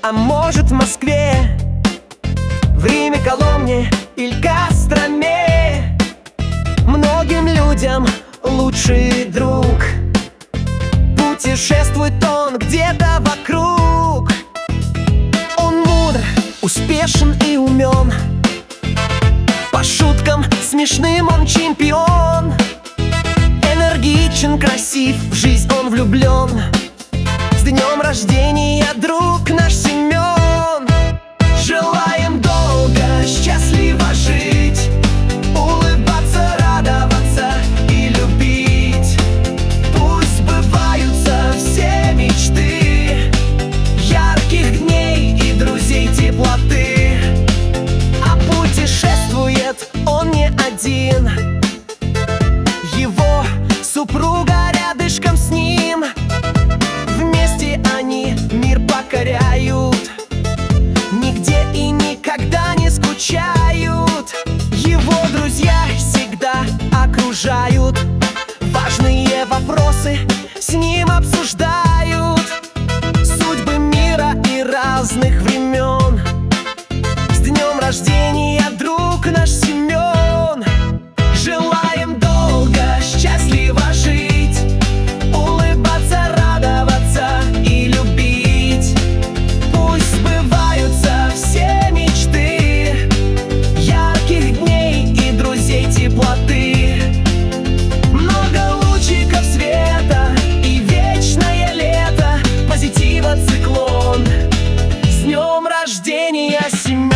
а может в Москве, в Риме, Коломне или Костроме. Многим людям лучший друг, путешествует он где-то вокруг. Он мудр, успешен и умен, по шуткам смешным он чемпион. Энергичен, красив, в жизнь он влюблен. С днем рождения, друг наш Семен! Желаем долго, счастливо жить, улыбаться, радоваться и любить. Пусть сбываются все мечты, ярких дней и друзей теплоты. А путешествует он не один, его супруга рядышком с ним. Вместе они мир покоряют, нигде и никогда не скучают. Его друзья всегда окружают, важные вопросы с ним обсуждают, судьбы мира и разных времен. С днем рождения, друг наш Семен! Желаем долго, счастливо жить, улыбаться, радоваться и любить. Пусть сбываются все мечты, ярких дней и друзей теплоты. Много лучиков света и вечное лето, позитива циклон. С днем рождения, Семен!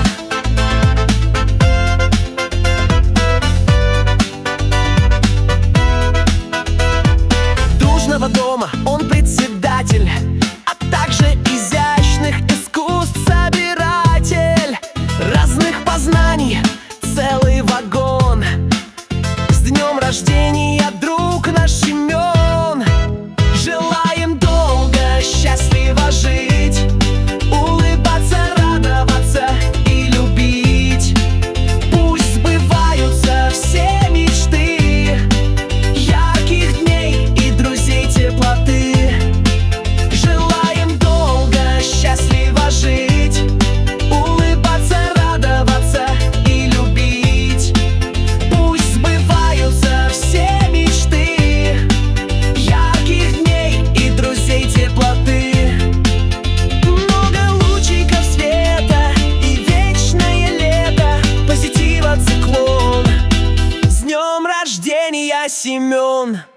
Дома он председатель, а также изящных искусств собиратель. Разных познаний целый вагон. С днем рождения, друг наш Семен! Желаем долго, счастливо жить, улыбаться, радоваться и любить. Пусть сбываются все мечты, ярких дней и друзей теплоты. Желаем долго, счастливо жить, улыбаться, радоваться и любить. Пусть сбываются все мечты, ярких дней и друзей теплоты. Много лучиков света и вечное лето, позитива циклон. С днем рождения, Семен!